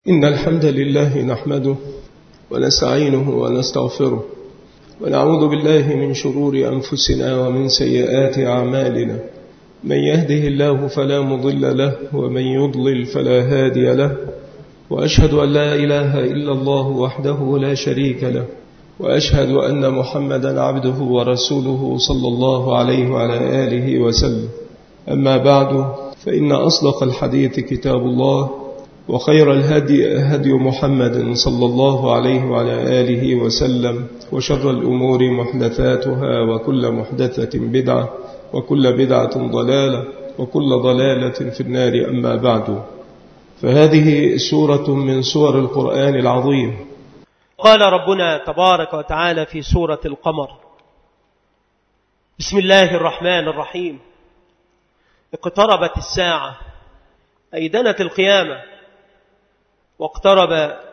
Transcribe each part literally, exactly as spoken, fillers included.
إن الحمد لله نحمده ونستعينه ونستغفره ونعوذ بالله من شرور أنفسنا ومن سيئات أعمالنا. من يهده الله فلا مضل له ومن يضلل فلا هادي له، وأشهد أن لا إله إلا الله وحده لا شريك له، وأشهد أن محمدا عبده ورسوله صلى الله عليه وعلى آله وسلم. أما بعد، فإن أصدق الحديث كتاب الله، وخير الهدي هدي محمد صلى الله عليه وعلى آله وسلم، وشر الأمور محدثاتها، وكل محدثة بدعة، وكل بدعة ضلالة، وكل ضلالة في النار. أما بعد، فهذه سورة من سور القرآن العظيم. قال ربنا تبارك وتعالى في سورة القمر: بسم الله الرحمن الرحيم. اقتربت الساعة، أي دنت القيامة، واقترب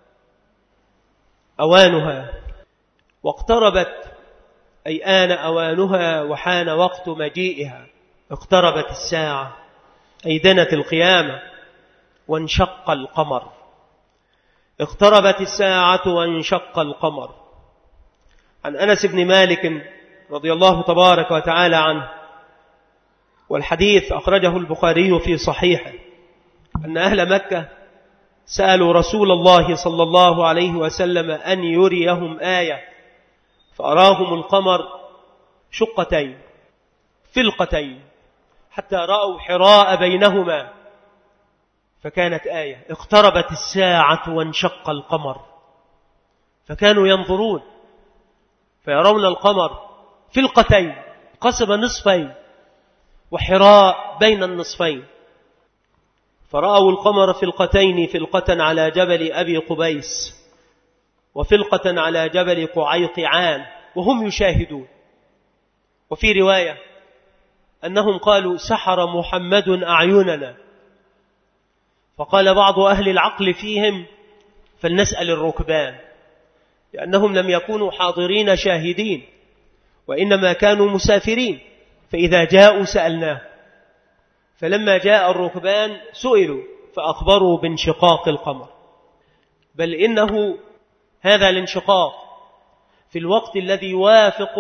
أوانها. واقتربت أي آن أوانها وحان وقت مجيئها. اقتربت الساعة أي دنت القيامة، وانشق القمر. اقتربت الساعة وانشق القمر. عن أنس بن مالك رضي الله تبارك وتعالى عنه، والحديث أخرجه البخاري في صحيحه، أن أهل مكة سألوا رسول الله صلى الله عليه وسلم أن يريهم آية، فأراهم القمر شقتين فلقتين حتى رأوا حراء بينهما، فكانت آية. اقتربت الساعة وانشق القمر، فكانوا ينظرون فيرون القمر فلقتين، قسم نصفين، وحراء بين النصفين، فرأوا القمر فلقتين، فلقة على جبل أبي قبيس، وفلقة على جبل قعيقعان، وهم يشاهدون. وفي رواية أنهم قالوا: سحر محمد أعيننا. فقال بعض أهل العقل فيهم: فلنسأل الركبان، لأنهم لم يكونوا حاضرين شاهدين، وإنما كانوا مسافرين، فإذا جاءوا سألناه. فلما جاء الركبان سئلوا فأخبروا بانشقاق القمر. بل إنه هذا الانشقاق في الوقت الذي يوافق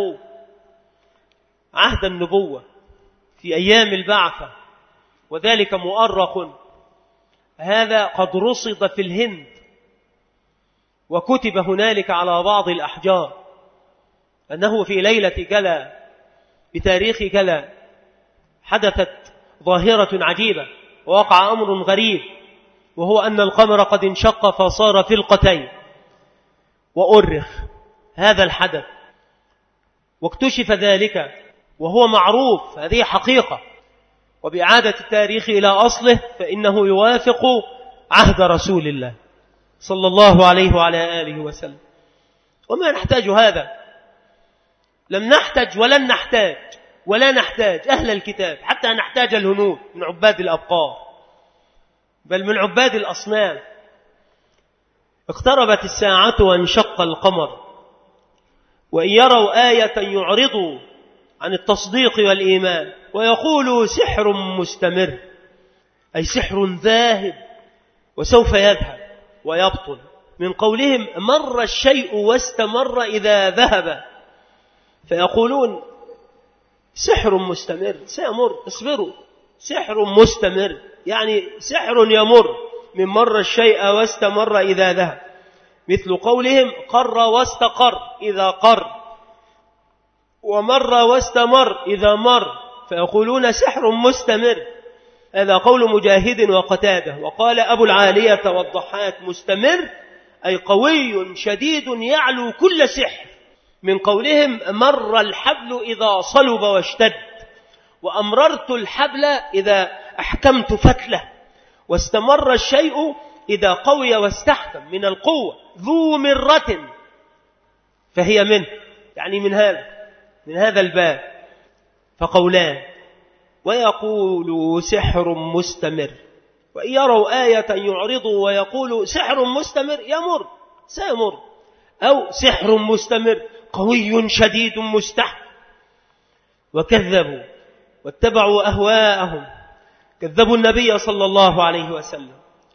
عهد النبوة في أيام البعثة، وذلك مؤرخ. هذا قد رصد في الهند، وكتب هنالك على بعض الأحجار أنه في ليلة كلا بتاريخ كلا حدثت ظاهرة عجيبة، ووقع أمر غريب، وهو أن القمر قد انشق فصار فلقتين، وأرخ هذا الحدث، واكتشف ذلك، وهو معروف، هذه حقيقة. وبإعادة التاريخ إلى أصله فإنه يوافق عهد رسول الله صلى الله عليه وعلى آله وسلم. وما نحتاج هذا، لم نحتاج ولن نحتاج ولا نحتاج أهل الكتاب، حتى نحتاج الهنود من عباد الأبقار، بل من عباد الأصنام. اقتربت الساعة وانشق القمر، وإن يروا آية يعرضوا عن التصديق والإيمان ويقولوا: سحر مستمر، أي سحر ذاهب وسوف يذهب ويبطل. من قولهم: مر الشيء واستمر إذا ذهب، فيقولون: سحر مستمر، سيمر، اصبروا، سحر مستمر، يعني سحر يمر، من مر الشيء واستمر إذا ذهب. مثل قولهم: قر واستقر إذا قر، ومر واستمر إذا مر، فيقولون سحر مستمر. هذا قول مجاهد وقتاده. وقال أبو العالية والضحاك: مستمر أي قوي شديد يعلو كل سحر. من قولهم: مر الحبل إذا صلب واشتد، وأمررت الحبل إذا أحكمت فتله، واستمر الشيء إذا قوي واستحكم، من القوة، ذو مرة، فهي منه، يعني من هذا من هذا الباب. فقولان: ويقول سحر مستمر، وإن يروا آية يعرضوا ويقولوا سحر مستمر، يمر، سيمر، أو سحر مستمر قوي شديد مستحكم. وكذبوا واتبعوا أهواءهم، كذبوا النبي صلى الله عليه وسلم،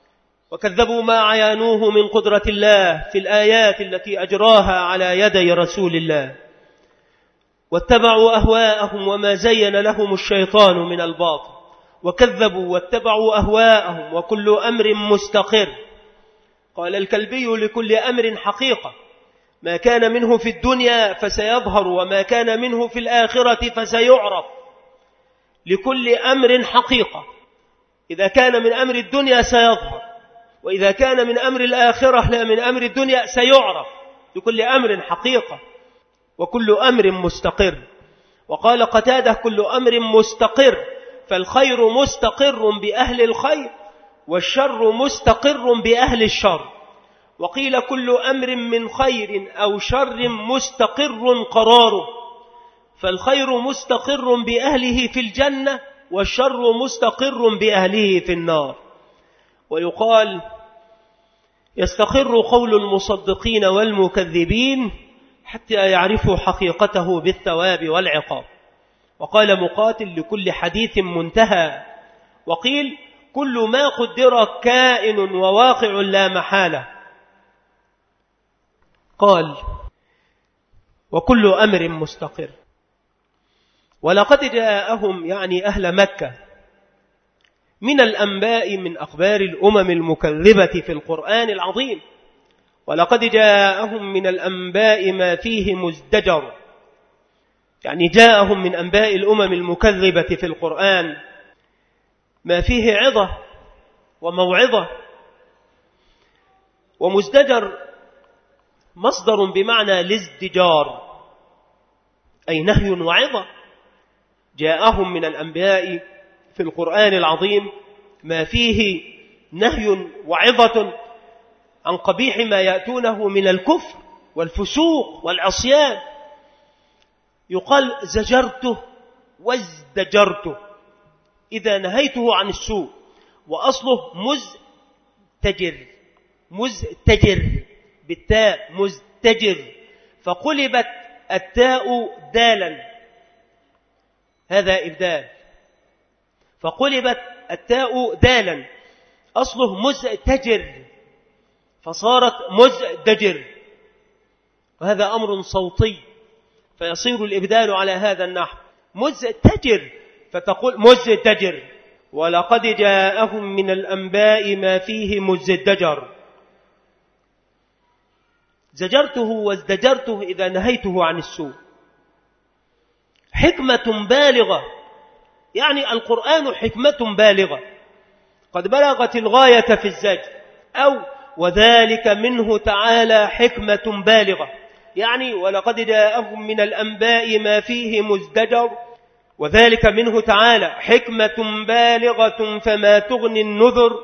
وكذبوا ما عيانوه من قدرة الله في الآيات التي أجراها على يدي رسول الله، واتبعوا أهواءهم وما زين لهم الشيطان من الباطل، وكذبوا واتبعوا أهواءهم وكل أمر مستقر. قال الكلبي لكل أمر حقيقة، ما كان منه في الدنيا فسيظهر وما كان منه في الآخرة فسيعرف. لكل أمر حقيقة، إذا كان من أمر الدنيا سيظهر، وإذا كان من أمر الآخرة لا من أمر الدنيا سيعرف. لكل أمر حقيقة وكل أمر مستقر. وقال قتادة كل أمر مستقر، فالخير مستقر بأهل الخير والشر مستقر بأهل الشر. وقيل كل أمر من خير أو شر مستقر قراره، فالخير مستقر بأهله في الجنة والشر مستقر بأهله في النار. ويقال يستقر قول المصدقين والمكذبين حتى يعرفوا حقيقته بالثواب والعقاب. وقال مقاتل لكل حديث منتهى. وقيل كل ما قدر كائن وواقع لا محالة. قال وكل أمر مستقر. ولقد جاءهم يعني أهل مكة من الأنباء من أخبار الأمم المكذبة في القرآن العظيم، ولقد جاءهم من الأنباء ما فيه مزدجر، يعني جاءهم من أنباء الأمم المكذبة في القرآن ما فيه عظة وموعظة. ومزدجر مصدر بمعنى الازدجار، أي نهي وعظة. جاءهم من الأنباء في القرآن العظيم ما فيه نهي وعظة عن قبيح ما يأتونه من الكفر والفسوق والعصيان. يقال زجرته وازدجرته إذا نهيته عن السوء، وأصله مزتجر، مزتجر بالتاء مزتجر، فقلبت التاء دالا، هذا إبدال، فقلبت التاء دالا، أصله مزتجر فصارت مزدجر، وهذا أمر صوتي فيصير الإبدال على هذا النحو مزتجر فتقول مزدجر. ولقد جاءهم من الأنباء ما فيه مزدجر. زجرته وازدجرته إذا نهيته عن السوء. حكمة بالغة، يعني القرآن حكمة بالغة قد بلغت الغاية في الزجر، أو وذلك منه تعالى حكمة بالغة، يعني ولقد جاءهم من الأنباء ما فيه مزدجر، وذلك منه تعالى حكمة بالغة فما تغني النذر،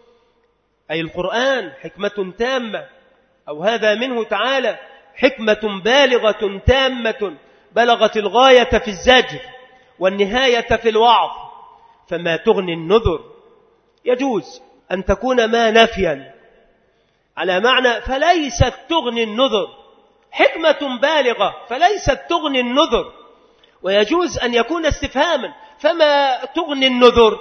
أي القرآن حكمة تامة، أو هذا منه تعالى حكمة بالغة تامة بلغت الغاية في الزجر والنهاية في الوعظ، فما تغني النذر. يجوز أن تكون ما نفيا على معنى فليست تغني النذر، حكمة بالغة فليست تغني النذر، ويجوز أن يكون استفهاما فما تغني النذر،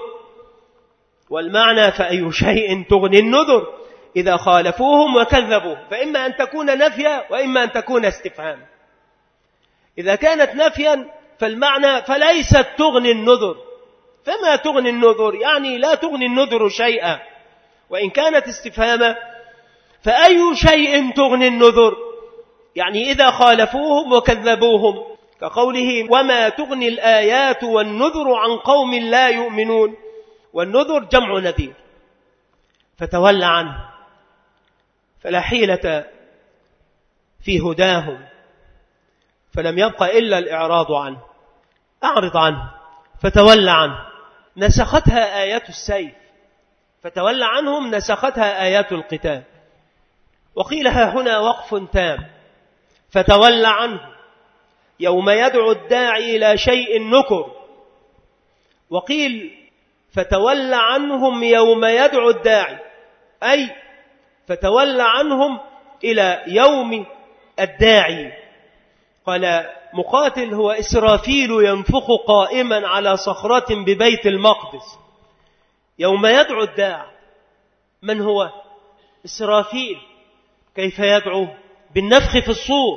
والمعنى فأي شيء تغني النذر إذا خالفوهم وكذبوا، فإما أن تكون نفيا وإما أن تكون استفهاما. إذا كانت نفيا فالمعنى فليست تغني النذر، فما تغني النذر يعني لا تغني النذر شيئا. وإن كانت استفهاما فأي شيء تغني النذر، يعني إذا خالفوهم وكذبوهم، كقوله وما تغني الآيات والنذر عن قوم لا يؤمنون، والنذر جمع نذير، فتولى عنه فلا حيلة في هداهم، فلم يبق إلا الإعراض عنه. أعرض عنه فتولى عنه، نسختها آيات السيف، فتولى عنهم نسختها آيات القتال. وقيلها هنا وقف تام، فتولى عنه يوم يدعو الداعي إلى شيء نكر، وقيل فتولى عنهم يوم يدعو الداعي، أي فتولى عنهم إلى يوم الداعي. قال مقاتل هو إسرافيل ينفخ قائما على صخرة ببيت المقدس يوم يدعو الداعي، من هو؟ إسرافيل. كيف يدعو بالنفخ في الصور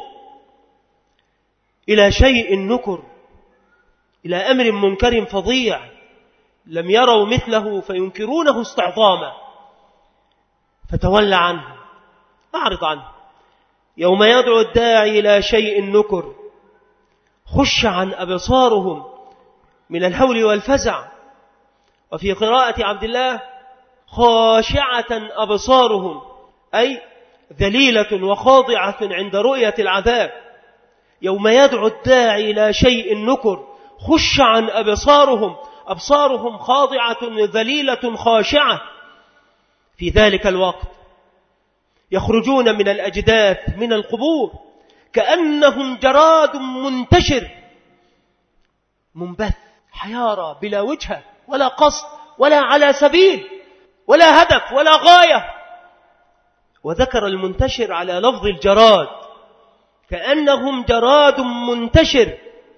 إلى شيء نكر، إلى أمر منكر فظيع لم يروا مثله فينكرونه استعظاما. فتولى عنه، أعرض عنه. يوم يدعو الداعي إلى شيء نكر خش عن أبصارهم من الهول والفزع. وفي قراءة عبد الله خاشعة أبصارهم، أي ذليلة وخاضعة عند رؤية العذاب. يوم يدعو الداعي إلى شيء نكر خش عن أبصارهم، أبصارهم خاضعة ذليلة خاشعة. في ذلك الوقت يخرجون من الأجداث من القبور كأنهم جراد منتشر منبث، حيارى بلا وجهة ولا قصد ولا على سبيل ولا هدف ولا غاية. وذكر المنتشر على لفظ الجراد، كأنهم جراد منتشر،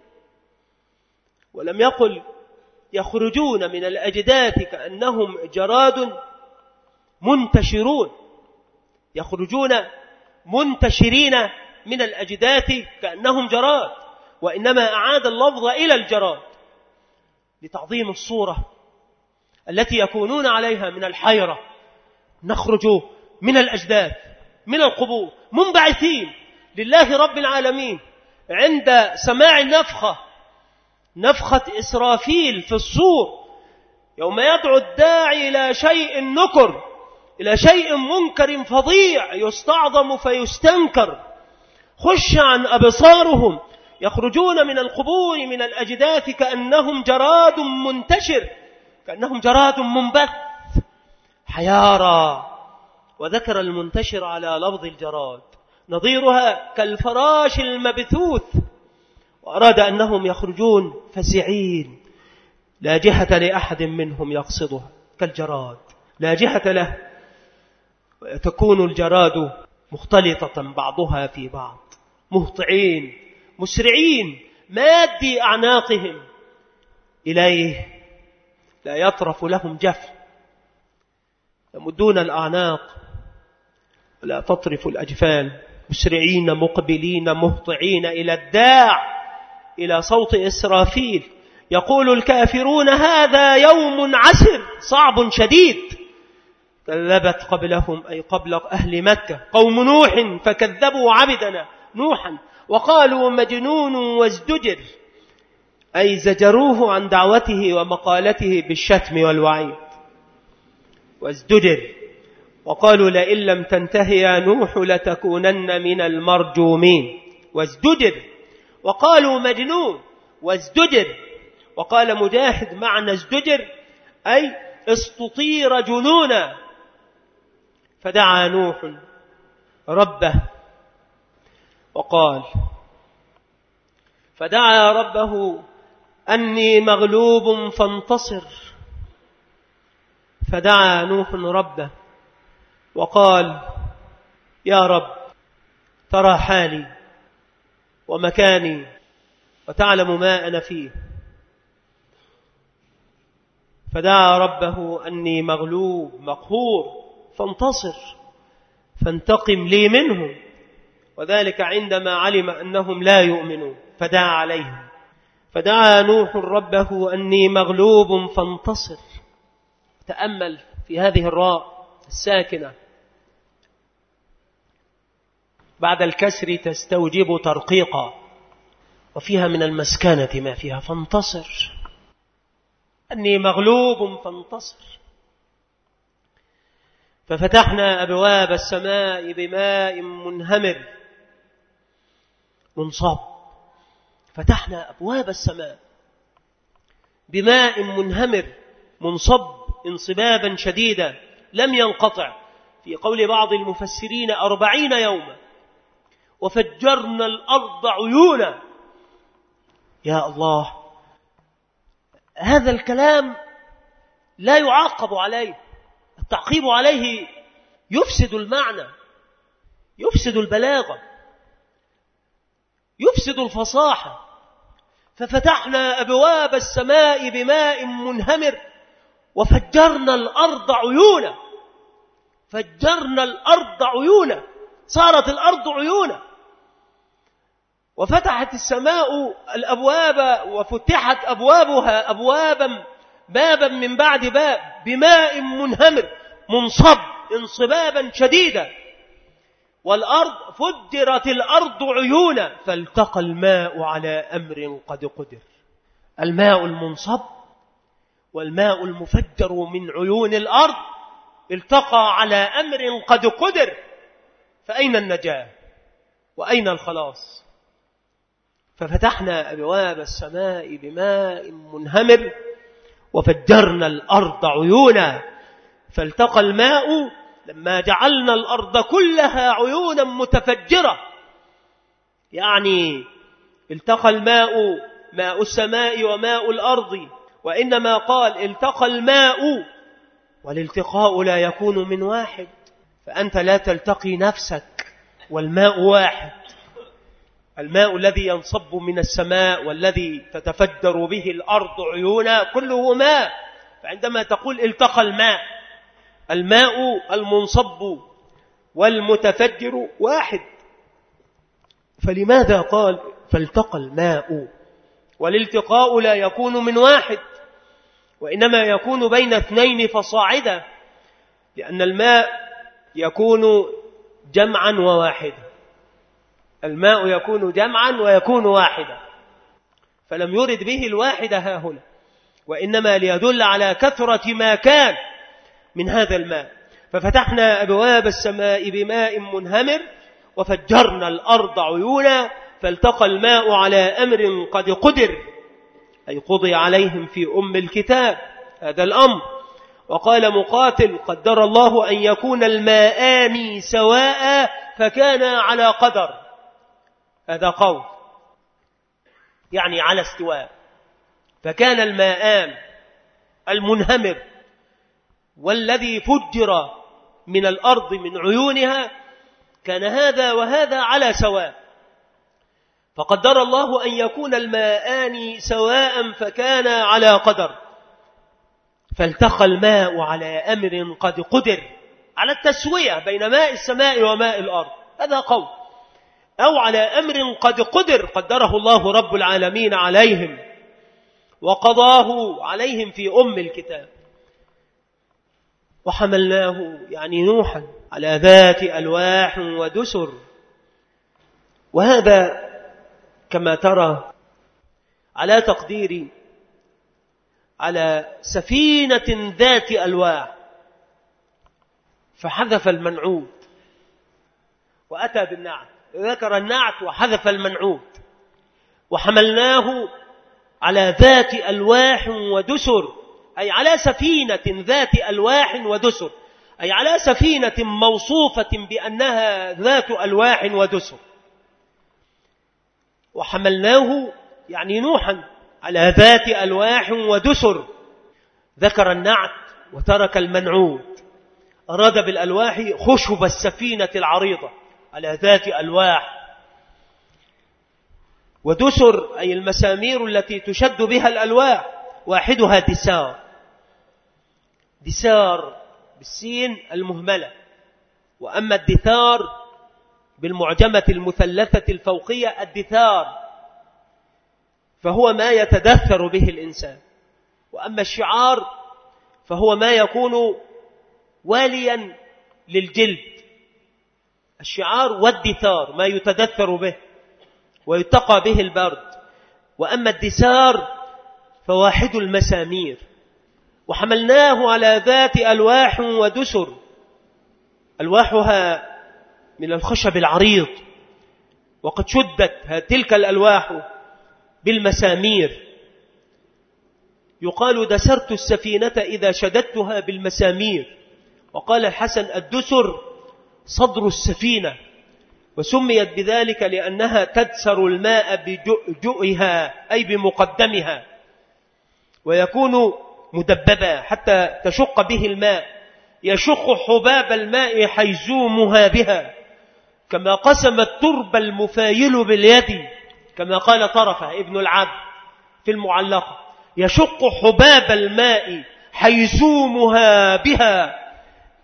ولم يقل يخرجون من الأجداث كأنهم جراد منتشرون، يخرجون منتشرين من الأجداث كأنهم جراد، وإنما أعاد اللفظ إلى الجراد لتعظيم الصورة التي يكونون عليها من الحيرة. نخرج من الأجداث من القبور منبعثين لله رب العالمين عند سماع النفخة، نفخة إسرافيل في الصور. يوم يدعو الداعي إلى شيء نكر، إلى شيء منكر فظيع يستعظم فيستنكر. خش عن أبصارهم، يخرجون من القبور من الأجداث كأنهم جراد منتشر، كأنهم جراد منبث، حيارى. وذكر المنتشر على لفظ الجراد، نظيرها كالفراش المبثوث. وأراد أنهم يخرجون فزعين لا جهة لأحد منهم يقصدها، كالجراد لا جهة له. وتكون الجراد مختلطة بعضها في بعض، مهطعين مسرعين مادي أعناقهم إليه، لا يطرف لهم جفن، يمدون الأعناق ولا تطرف الأجفان، مسرعين مقبلين مهطعين إلى الداع، إلى صوت إسرافيل. يقول الكافرون هذا يوم عسر صعب شديد. كذبت قبلهم، أي قبل أهل مكة، قوم نوح فكذبوا عبدنا نوحا وقالوا مجنون وازدجر، أي زجروه عن دعوته ومقالته بالشتم والوعيد. وازدجر، وقالوا لئن لم تنتهي يا نوح لتكونن من المرجومين. وازدجر، وقالوا مجنون وازدجر. وقال مجاهد معنى ازدجر أي استطير جنونا. فدعا نوح ربه وقال فدعا ربه أني مغلوب فانتصر. فدعا نوح ربه وقال يا رب ترى حالي ومكاني وتعلم ما أنا فيه. فدعا ربه أني مغلوب مقهور فانتصر فانتقم لي منهم، وذلك عندما علم أنهم لا يؤمنون فدعا عليهم. فدعا نوح ربه أني مغلوب فانتصر. تأمل في هذه الراء الساكنة بعد الكسر تستوجب ترقيقا، وفيها من المسكنة ما فيها. فانتصر، أني مغلوب فانتصر. ففتحنا أبواب السماء بماء منهمر منصب. فتحنا أبواب السماء بماء منهمر منصب انصبابا شديدا لم ينقطع، في قول بعض المفسرين أربعين يوما. وفجرنا الأرض عيونا. يا الله، هذا الكلام لا يعاقب عليه، التعقيب عليه يفسد المعنى، يفسد البلاغة، يفسد الفصاحة. ففتحنا أبواب السماء بماء منهمر وفجرنا الأرض عيونا. فجرنا الأرض عيونا، صارت الأرض عيونا، وفتحت السماء الأبواب وفتحت أبوابها أبوابا بابا من بعد باب بماء منهمر منصب انصبابا شديدا، والأرض فجرت الأرض عيونا فالتقى الماء على أمر قد قدر. الماء المنصب والماء المفجر من عيون الأرض التقى على أمر قد قدر، فأين النجاة وأين الخلاص؟ ففتحنا أبواب السماء بماء منهمر وفجرنا الأرض عيونا فالتقى الماء، لما جعلنا الأرض كلها عيونا متفجرة، يعني التقى الماء ماء السماء وماء الأرض، وإنما قال التقى الماء، والالتقاء لا يكون من واحد، فأنت لا تلتقي نفسك والماء واحد. الماء الذي ينصب من السماء والذي تتفجر به الأرض عيونا كله ماء، فعندما تقول التقى الماء، الماء المنصب والمتفجر واحد، فلماذا قال فالتقى الماء؟ والالتقاء لا يكون من واحد، وإنما يكون بين اثنين فصاعدا، لأن الماء يكون جمعا وواحدا، الماء يكون جمعا ويكون واحدا، فلم يرد به الواحدة ها هنا، وإنما ليدل على كثرة ما كان من هذا الماء. ففتحنا أبواب السماء بماء منهمر وفجرنا الأرض عيونا فالتقى الماء على أمر قد قدر، أي قضي عليهم في أم الكتاب هذا الأمر. وقال مقاتل قدر الله أن يكون الماءان سواء فكان على قدر، هذا قول يعني على استواء، فكان الماءان المنهمر والذي فجر من الأرض من عيونها كان هذا وهذا على سواء، فقدر الله أن يكون الماءان سواء فكان على قدر، فالتقى الماء على أمر قد قدر، على التسوية بين ماء السماء وماء الأرض، هذا قول، أو على أمر قد قدر قدره الله رب العالمين عليهم وقضاه عليهم في أم الكتاب. وحملناه يعني نوحا على ذات ألواح ودسر، وهذا كما ترى على تقديري على سفينة ذات ألواح، فحذف المنعوت وأتى بالنعت، ذكر النعت وحذف المنعوت. وحملناه على ذات ألواح ودسر، أي على سفينة ذات ألواح ودسر، أي على سفينة موصوفة بأنها ذات ألواح ودسر. وحملناه يعني نوحا على ذات ألواح ودسر، ذكر النعت وترك المنعوت، أراد بالألواح خشب السفينة العريضة على ذات ألواح، ودسر أي المسامير التي تشد بها الألواح، واحدها دسار، دسار بالسين المهملة، وأما الدثار بالمعجمة المثلثة الفوقية الدثار فهو ما يتدثر به الإنسان، وأما الشعار فهو ما يكون واليا للجلد، الشعار والدثار ما يتدثر به ويتقى به البرد، وأما الدسار فواحد المسامير. وحملناه على ذات ألواح ودسر، ألواحها من الخشب العريض، وقد شدت تلك الألواح بالمسامير، يقال دسرت السفينة إذا شددتها بالمسامير. وقال الحسن الدسر صدر السفينة، وسميت بذلك لأنها تدسر الماء بجؤها أي بمقدمها، ويكون مدببا حتى تشق به الماء، يشق حباب الماء حيزومها بها، كما قسم الترب المفايل باليد، كما قال طرفة ابن العبد في المعلقة، يشق حباب الماء حيزومها بها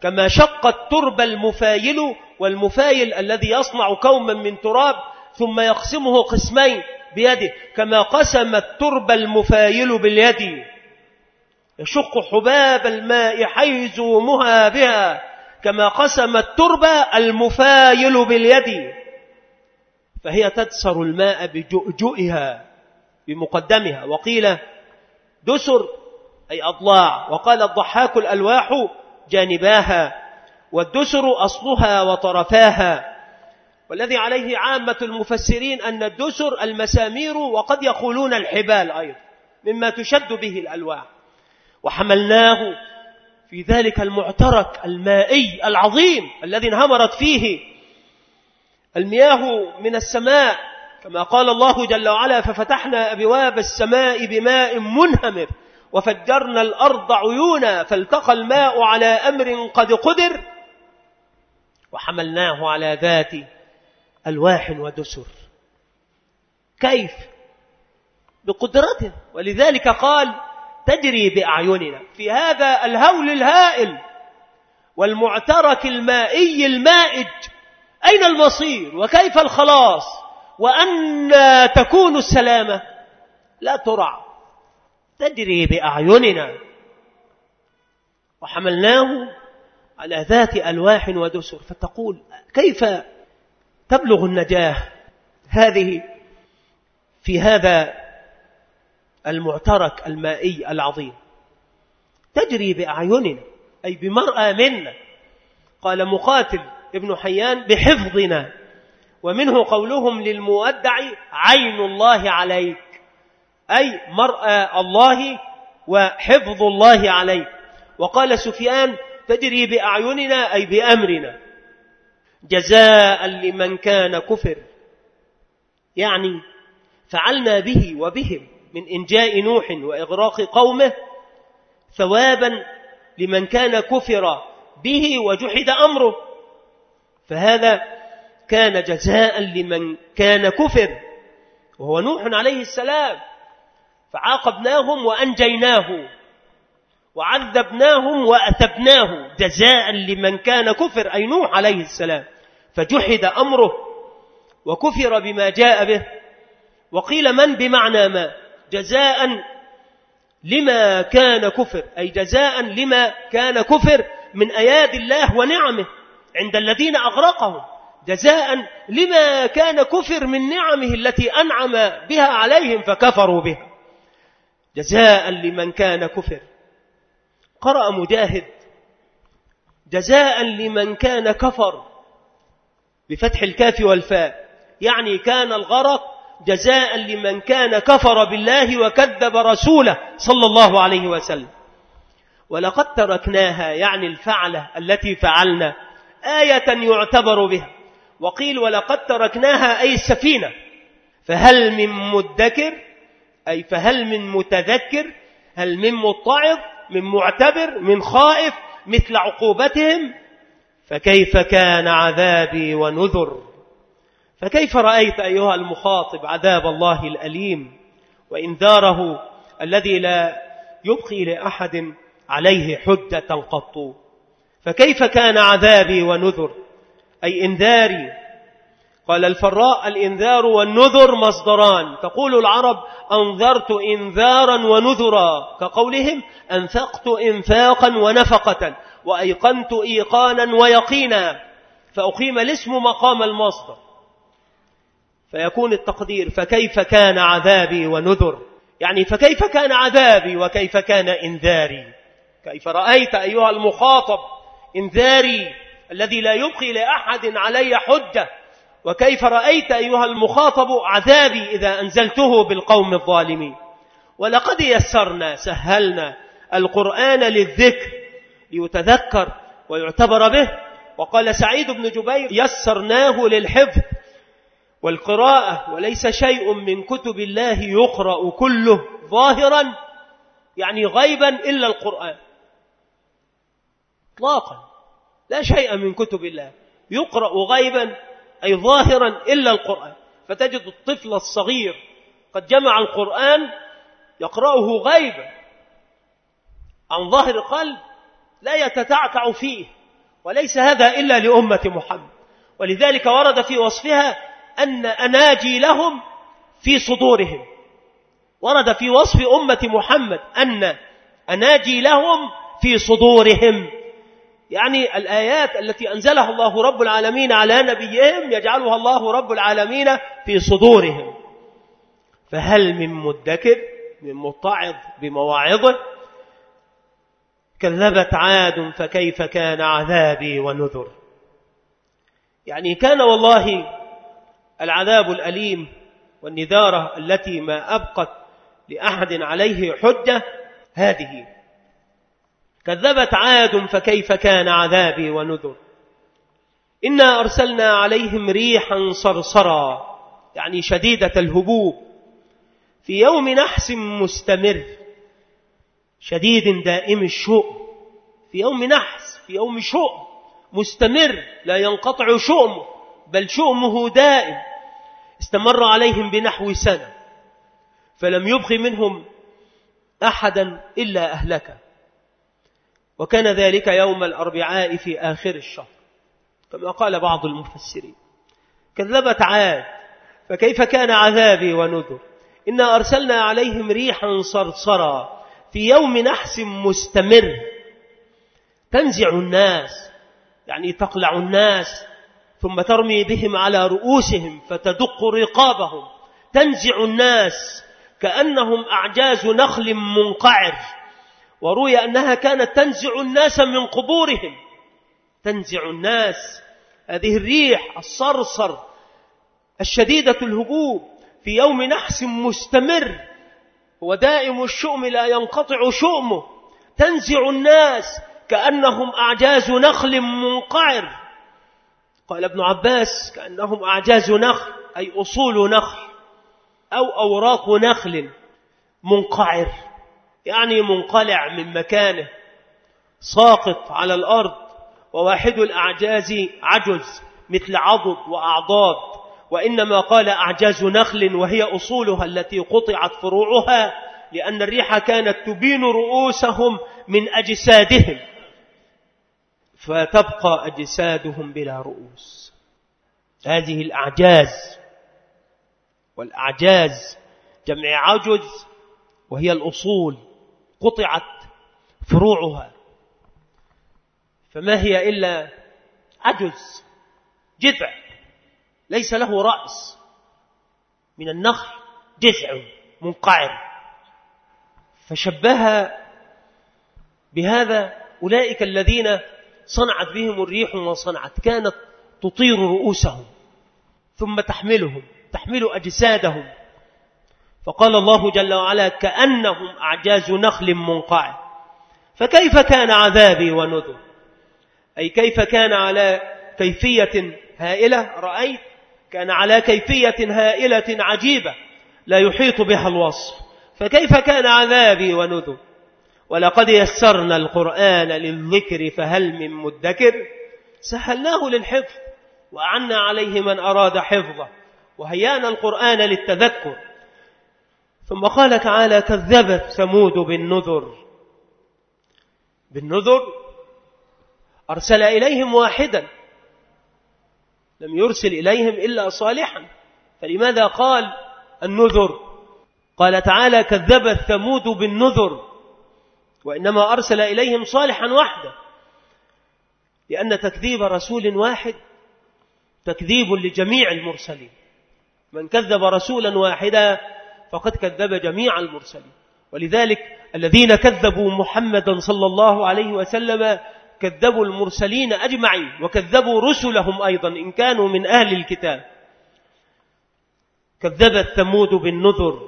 كما شق الترب المفايل، والمفايل الذي يصنع كوما من تراب ثم يقسمه قسمين بيده، كما قسم الترب المفايل باليد، يشق حباب الماء حيزومها بها، كما قسم الترب المفايل باليد، فهي تدسر الماء بجؤجؤها بمقدمها. وقيل دسر أي أضلاع، وقال الضحاك الألواح جانباها، والدسر أصلها وطرفاها. والذي عليه عامة المفسرين أن الدسر المسامير، وقد يقولون الحبال أيضا، مما تشد به الألواح. وحملناه في ذلك المعترك المائي العظيم الذي انهمرت فيه المياه من السماء، كما قال الله جل وعلا: ففتحنا أبواب السماء بماء منهمر وفجرنا الأرض عيونا فالتقى الماء على أمر قد قدر وحملناه على ذات ألواح ودسر. كيف؟ بقدرته. ولذلك قال: تجري بأعيننا. في هذا الهول الهائل والمعترك المائي المائج أين المصير وكيف الخلاص وأن تكون السلامة؟ لا ترع، تجري بأعيننا. وحملناه على ذات ألواح ودسر. فتقول: كيف تبلغ النجاة هذه في هذا المعترك المائي العظيم؟ تجري بأعيننا أي بمرأى منا. قال مقاتل ابن حيان: بحفظنا. ومنه قولهم للمودع: عين الله عليك، أي مرأى الله وحفظ الله عليك. وقال سفيان: تجري بأعيننا أي بأمرنا، جزاء لمن كان كفر، يعني فعلنا به وبهم من إنجاء نوح وإغراق قومه ثوابا لمن كان كفر به وجحد أمره، فهذا كان جزاء لمن كان كفر وهو نوح عليه السلام، فعاقبناهم وأنجيناه وعذبناهم وأثبناه جزاء لمن كان كفر أي نوح عليه السلام، فجحد أمره وكفر بما جاء به. وقيل من بمعنى ما، جزاء لما كان كفر أي جزاء لما كان كفر من أياد الله ونعمه عند الذين أغرقهم، جزاء لما كان كفر من نعمه التي أنعم بها عليهم فكفروا بها، جزاء لمن كان كفر. قرأ مجاهد: جزاء لمن كان كفر بفتح الكاف والفاء، يعني كان الغرق جزاء لمن كان كفر بالله وكذب رسوله صلى الله عليه وسلم. ولقد تركناها يعني الفعلة التي فعلنا آية يعتبر بها. وقيل: ولقد تركناها أي السفينة، فهل من مدكر أي فهل من متذكر، هل من متعظ، من معتبر، من خائف مثل عقوبتهم، فكيف كان عذابي ونذر. فكيف رأيت أيها المخاطب عذاب الله الأليم وإنذاره الذي لا يبقي لأحد عليه حجة قط؟ فكيف كان عذابي ونذر أي إنذاري. قال الفراء: الإنذار والنذر مصدران، تقول العرب: أنذرت إنذارا ونذرا، كقولهم: أنفقت إنفاقا ونفقة، وأيقنت إيقانا ويقينا، فأقيم الاسم مقام المصدر، فيكون التقدير: فكيف كان عذابي ونذر، يعني فكيف كان عذابي وكيف كان إنذاري. كيف رأيت أيها المخاطب إنذاري الذي لا يبقي لأحد علي حجة، وكيف رأيت أيها المخاطب عذابي إذا أنزلته بالقوم الظالمين. ولقد يسرنا سهلنا القرآن للذكر ليتذكر ويعتبر به. وقال سعيد بن جبير: يسرناه للحفظ والقراءة، وليس شيء من كتب الله يقرأ كله ظاهرا يعني غيبا إلا القرآن اطلاقا، لا شيء من كتب الله يقرأ غيبا أي ظاهرا إلا القرآن. فتجد الطفل الصغير قد جمع القرآن يقرأه غيبا عن ظهر قلب لا يتتعتع فيه وليس هذا إلا لأمة محمد. ولذلك ورد في وصفها أن أناجي لهم في صدورهم، ورد في وصف أمة محمد أن أناجي لهم في صدورهم، يعني الآيات التي أنزلها الله رب العالمين على نبيهم يجعلها الله رب العالمين في صدورهم. فهل من مدكر، من متعظ بمواعظه؟ كذبت عاد فكيف كان عذابي ونذر. يعني كان والله العذاب الأليم والنذارة التي ما أبقت لأحد عليه حجة هذه. كذبت عاد فكيف كان عذابي ونذر. إنا أرسلنا عليهم ريحا صرصرا، يعني شديدة الهبوب، في يوم نحس مستمر، شديد دائم الشؤم، في يوم نحس، في يوم شؤم مستمر لا ينقطع شؤمه، بل شؤمه دائم. استمر عليهم بنحو سنة، فلم يبق منهم أحدا إلا أهلكه. وكان ذلك يوم الأربعاء في آخر الشهر كما قال بعض المفسرين. كذبت عاد فكيف كان عذابي ونذر. إنا أرسلنا عليهم ريحا صرصرا في يوم نحس مستمر، تنزع الناس، يعني تقلع الناس ثم ترمي بهم على رؤوسهم فتدق رقابهم، تنزع الناس كأنهم أعجاز نخل منقعر. وروي أنها كانت تنزع الناس من قبورهم، تنزع الناس. هذه الريح الصرصر الشديدة الهبوب في يوم نحس مستمر، ودائم الشؤم لا ينقطع شؤمه، تنزع الناس كأنهم أعجاز نخل منقعر. قال ابن عباس كأنهم أعجاز نخل، أي أصول نخل أو أوراق نخل منقعر، يعني منقلع من مكانه، ساقط على الأرض. وواحد الأعجاز عجز مثل عضد وأعضاد، وإنما قال أعجاز نخل وهي أصولها التي قطعت فروعها، لأن الريح كانت تبين رؤوسهم من أجسادهم، فتبقى أجسادهم بلا رؤوس. هذه الأعجاز، والأعجاز جمع عجز، وهي الأصول قطعت فروعها، فما هي إلا عجز، جذع ليس له رأس، من النخل جذع منقعر. فشبه بهذا أولئك الذين صنعت بهم الريح وصنعت، كانت تطير رؤوسهم ثم تحملهم، تحمل أجسادهم. فقال الله جل وعلا كأنهم أعجاز نخل منقعر. فكيف كان عذابي ونذر، أي كيف كان على كيفية هائلة. رأيت كان على كيفية هائلة عجيبة لا يحيط بها الوصف. فكيف كان عذابي ونذر. ولقد يسرنا القرآن للذكر فهل من مدكر. سهلناه للحفظ وأعنا عليه من أراد حفظه، وهيانا القرآن للتذكر. ثم قال تعالى كذبت ثمود بالنذر. بالنذر أرسل إليهم واحدا، لم يرسل إليهم إلا صالحا. فلماذا قال النذر؟ قال تعالى كذبت ثمود بالنذر، وإنما أرسل إليهم صالحا وحده، لأن تكذيب رسول واحد تكذيب لجميع المرسلين. من كذب رسولا واحدا فقد كذب جميع المرسلين. ولذلك الذين كذبوا محمدا صلى الله عليه وسلم كذبوا المرسلين أجمعين، وكذبوا رسلهم أيضا إن كانوا من أهل الكتاب. كذبت ثمود بالنذر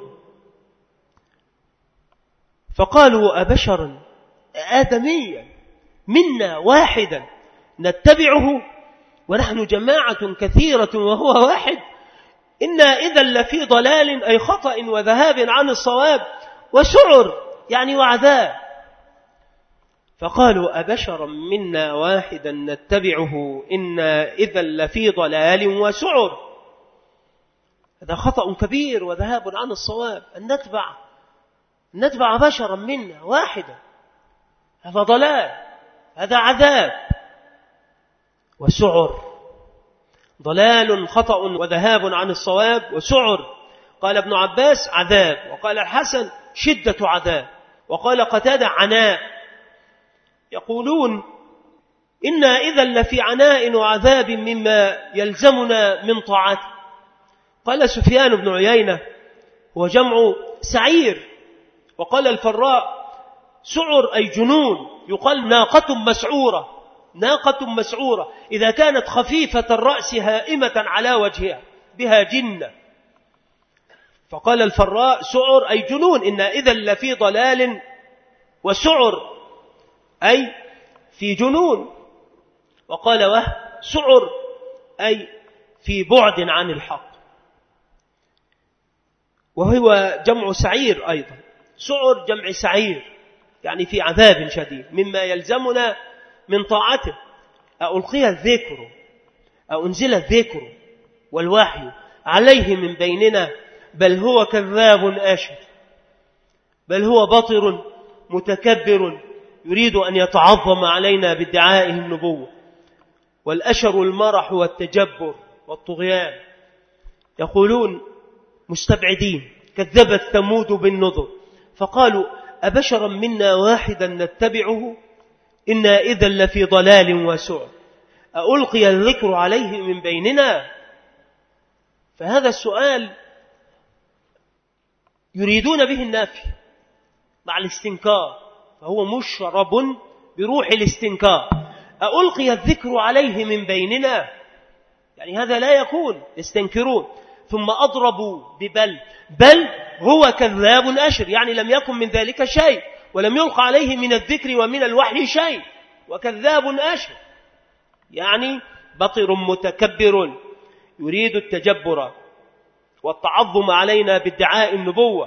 فقالوا أبشرا آدميا منا واحدا نتبعه ونحن جماعة كثيرة وهو واحد إنا إذا لفي ضلال، أي خطأ وذهاب عن الصواب، وسعر يعني وعذاب. فقالوا أبشرا منا واحدا نتبعه إنا إذا لفي ضلال وسعر. هذا خطأ كبير وذهاب عن الصواب، أن نتبع نتبع بشرا منا واحدا، هذا ضلال، هذا عذاب. وسعر، ضلال خطأ وذهاب عن الصواب، وسعر. قال ابن عباس عذاب، وقال الحسن شدة عذاب، وقال قتادة عناء. يقولون إنا إذا لفي عناء وعذاب مما يلزمنا من طاعته. قال سفيان بن عيينة هو جمع سعير. وقال الفراء سعر أي جنون، يقال ناقة مسعورة، ناقة مسعورة إذا كانت خفيفة الرأس هائمة على وجهها بها جنة. فقال الفراء سعر أي جنون، إن إذا لفي ضلال، وسعر أي في جنون. وقال وهب سعر أي في بعد عن الحق، وهو جمع سعير أيضا. سعر جمع سعير يعني في عذاب شديد مما يلزمنا من طاعته. ألقي الذكر أو أنزل الذكر والوحي عليه من بيننا بل هو كذاب أشر، بل هو بطر متكبر يريد أن يتعظم علينا بادعائه النبوة. والأشر المرح والتجبر والطغيان. يقولون مستبعدين كذبت ثمود بالنذر فقالوا أبشرا منا واحدا نتبعه إنا إذا لفي ضلال وسعر ألقي الذكر عليه من بيننا. فهذا السؤال يريدون به النفي مع الاستنكار، فهو مشرب بروح الاستنكار. ألقي الذكر عليه من بيننا، يعني هذا لا يكون، يستنكرون. ثم أضربوا ببل، بل هو كذاب أشر، يعني لم يكن من ذلك شيء، ولم يلقى عليه من الذكر ومن الوحي شيء، وكذاب أشر يعني بطر متكبر يريد التجبر والتعظم علينا بادعاء النبوة.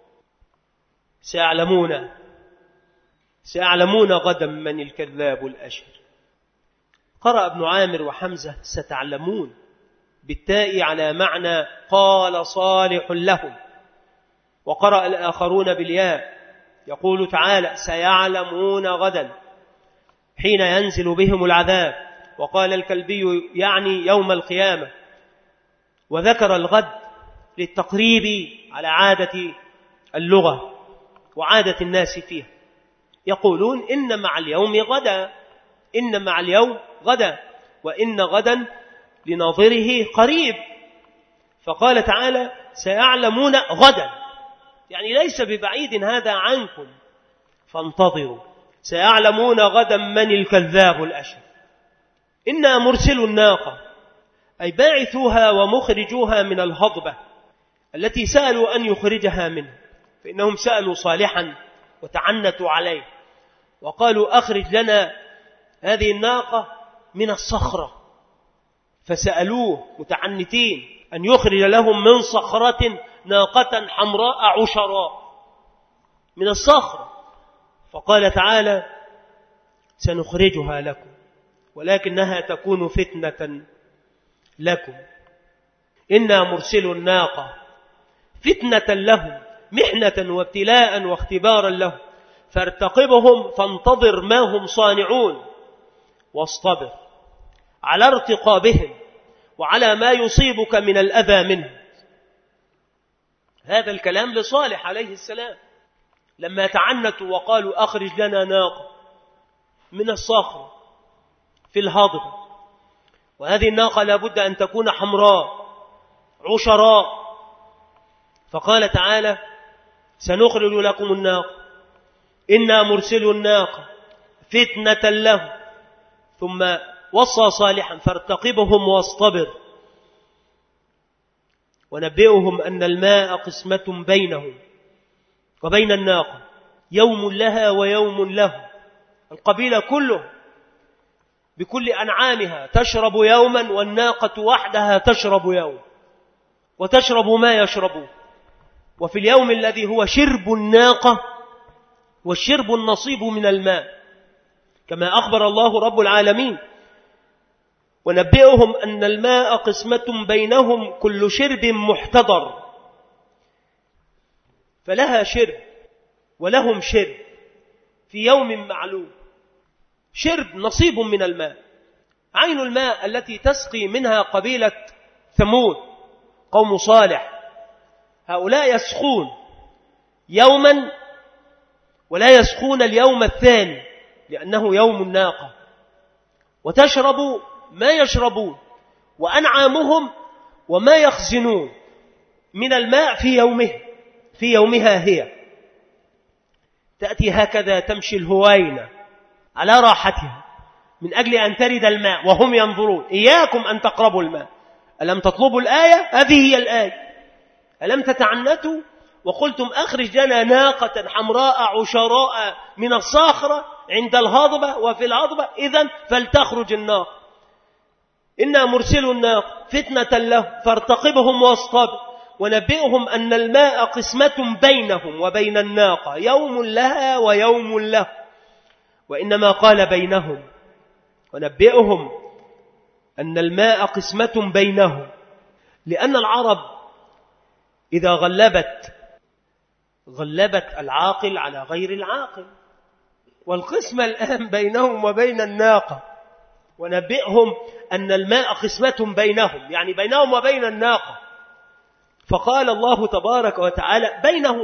سيعلمون سيعلمون غدا من الكذاب الأشر. قرأ ابن عامر وحمزة ستعلمون بالتاء على معنى قال صالح لهم، وقرأ الآخرون بالياء. يقول تعالى سيعلمون غدا حين ينزل بهم العذاب. وقال الكلبي يعني يوم القيامة، وذكر الغد للتقريب على عادة اللغة وعادة الناس فيها. يقولون إن مع اليوم غدا، إن مع اليوم غدا، وإن غدا لناظره قريب. فقال تعالى سيعلمون غدا، يعني ليس ببعيد هذا عنكم فانتظروا. سيعلمون غدا من الكذاب الأشر. إنا مرسل الناقة أي باعثوها ومخرجوها من الهضبة التي سألوا أن يخرجها منه، فإنهم سألوا صالحا وتعنتوا عليه وقالوا أخرج لنا هذه الناقة من الصخرة، فسألوه متعنتين أن يخرج لهم من صخرة ناقة حمراء عشراء من الصخرة. فقال تعالى سنخرجها لكم ولكنها تكون فتنة لكم. إنا مرسل الناقة فتنة لهم، محنة وابتلاء واختبارا لهم، فارتقبهم فانتظر ما هم صانعون، واصطبر على ارتقابهم وعلى ما يصيبك من الأذى منه. هذا الكلام لصالح عليه السلام لما تعنتوا وقالوا أخرج لنا ناقة من الصخر في الهضبة، وهذه الناقة لابد أن تكون حمراء عشراء. فقال تعالى سنخرج لكم الناقة إنا مرسل الناقة فتنة لهم، ثم وصى صالحا فارتقبهم واصطبر ونبئهم أن الماء قسمة بينهم وبين الناقة يوم لها ويوم له. القبيلة كله بكل أنعامها تشرب يوما، والناقة وحدها تشرب يوم وتشرب ما يشربون. وفي اليوم الذي هو شرب الناقة والشرب النصيب من الماء كما أخبر الله رب العالمين، ونبئهم أن الماء قسمة بينهم كل شرب محتضر، فلها شرب ولهم شرب في يوم معلوم، شرب نصيب من الماء. عين الماء التي تسقي منها قبيلة ثمود قوم صالح، هؤلاء يسقون يوما ولا يسقون اليوم الثاني لأنه يوم الناقة، وتشرب ما يشربون وأنعامهم وما يخزنون من الماء في يومه في يومها هي. تأتي هكذا تمشي الهوينة على راحتها من أجل أن ترد الماء وهم ينظرون. إياكم أن تقربوا الماء. ألم تطلبوا الآية؟ هذه هي الآية. ألم تتعنتوا وقلتم أخرج لنا ناقة حمراء عشراء من الصخرة عند الهضبة وفي الهضبة، إذن فلتخرج الناقة إنا مرسلوا الناقة فتنة له فارتقبهم واصطبر ونبئهم أن الماء قسمة بينهم وبين الناقة يوم لها ويوم له، وإنما قال بينهم ونبئهم أن الماء قسمة بينهم، لأن العرب إذا غلبت غلبت العاقل على غير العاقل، والقسمة الآن بينهم وبين الناقة. ونبئهم أن الماء قسمة بينهم، يعني بينهم وبين الناقة. فقال الله تبارك وتعالى بينهم.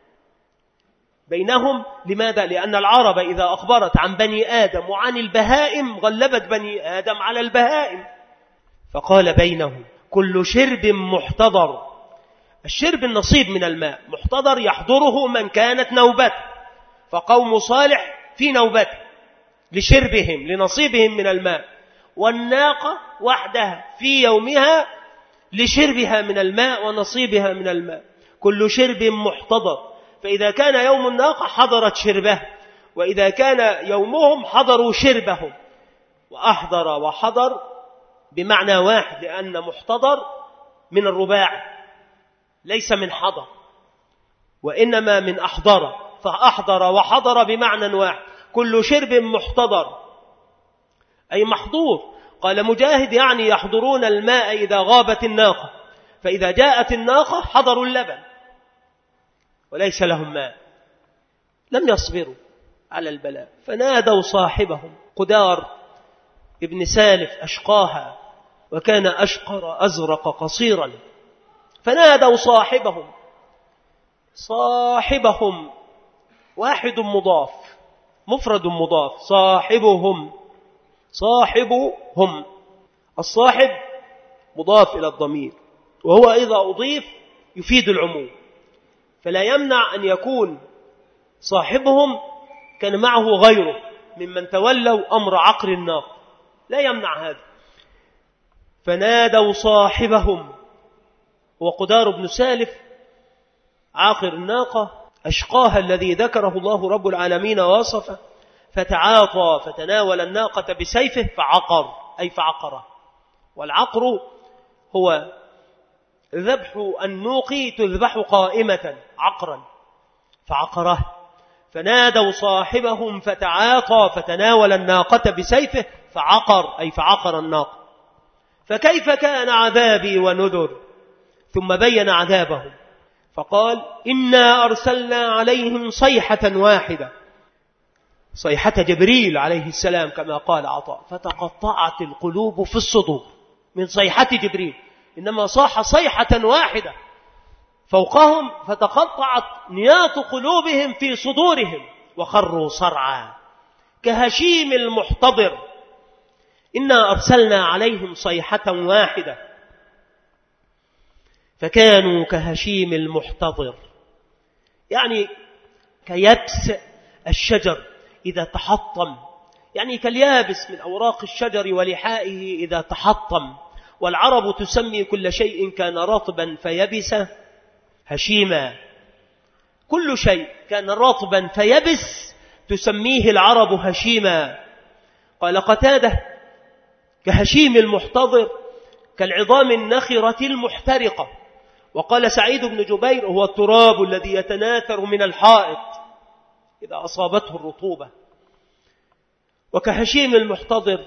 بينهم لماذا؟ لأن العرب إذا أخبرت عن بني آدم وعن البهائم غلبت بني آدم على البهائم، فقال بينهم. كل شرب محتضر، الشرب النصيب من الماء، محتضر يحضره من كانت نوبته، فقوم صالح في نوبته لشربهم لنصيبهم من الماء، والناقة وحدها في يومها لشربها من الماء ونصيبها من الماء. كل شرب محتضر، فإذا كان يوم الناقة حضرت شربه، وإذا كان يومهم حضروا شربهم. وأحضر وحضر بمعنى واحد، لأن محتضر من الرباع ليس من حضر، وإنما من أحضر، فأحضر وحضر بمعنى واحد. كل شرب محتضر أي محضور. قال مجاهد يعني يحضرون الماء إذا غابت الناقة، فإذا جاءت الناقة حضروا اللبن وليس لهم ماء، لم يصبروا على البلاء. فنادوا صاحبهم قدار ابن سالف أشقاها، وكان أشقر أزرق قصيرا. فنادوا صاحبهم، صاحبهم واحد مضاف مفرد مضاف، صاحبهم صاحبهم، الصاحب مضاف إلى الضمير، وهو إذا أضيف يفيد العموم، فلا يمنع أن يكون صاحبهم كان معه غيره ممن تولوا أمر عقر الناقة، لا يمنع هذا. فنادوا صاحبهم، وقدار بن سالف عاقر الناقة أشقاها الذي ذكره الله رب العالمين ووصفه. فتعاطى فتناول الناقة بسيفه فعقر أي فعقره. والعقر هو ذبح النوق تذبح قائمة عقرا فعقره. فنادوا صاحبهم فتعاطى فتناول الناقة بسيفه فعقر أي فعقر الناقة. فكيف كان عذابي ونذر؟ ثم بين عذابهم فقال إنا أرسلنا عليهم صيحة واحدة، صيحة جبريل عليه السلام كما قال عطاء، فتقطعت القلوب في الصدور من صيحة جبريل، إنما صاح صيحة واحدة فوقهم فتقطعت نياط قلوبهم في صدورهم وخروا صرعا كهشيم المحتضر. إنا أرسلنا عليهم صيحة واحدة فكانوا كهشيم المحتضر، يعني كيبس الشجر إذا تحطم، يعني كاليابس من أوراق الشجر ولحائه إذا تحطم. والعرب تسمي كل شيء كان رطبا فيبس هشيما، كل شيء كان رطبا فيبس تسميه العرب هشيما. قال قتادة كهشيم المحتضر كالعظام النخرة المحترقة. وقال سعيد بن جبير هو التراب الذي يتناثر من الحائط إذا أصابته الرطوبة. وكهشيم المحتضر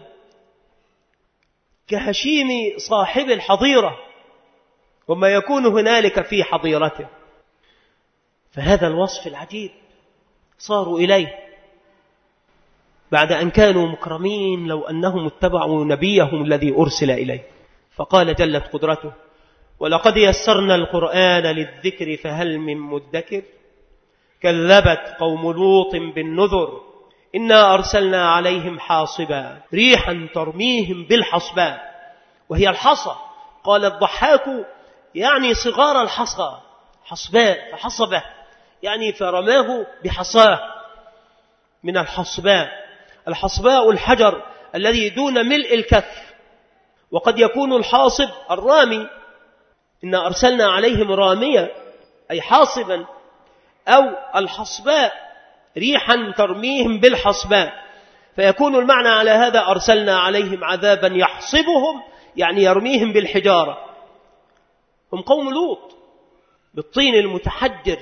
كهشيم صاحب الحظيرة وما يكون هنالك في حظيرته. فهذا الوصف العجيب صاروا إليه. بعد أن كانوا مكرمين لو أنهم اتبعوا نبيهم الذي أرسل إليه. فقال جلت قدرته: ولقد يسرنا القرآن للذكر فهل من مدكر. كذبت قوم لوط بالنذر إنا أرسلنا عليهم حاصبا ريحا ترميهم بالحصباء، وهي الحصى. قال الضحاك يعني صغار الحصى، حصباء فحصبه يعني فرماه بحصاه من الحصباء. الحصباء الحجر الذي دون ملء الكف، وقد يكون الحاصب الرامي، إنا أرسلنا عليهم رامية أي حاصبا، أو الحصباء ريحا ترميهم بالحصباء، فيكون المعنى على هذا: أرسلنا عليهم عذابا يحصبهم يعني يرميهم بالحجارة. هم قوم لوط بالطين المتحجر،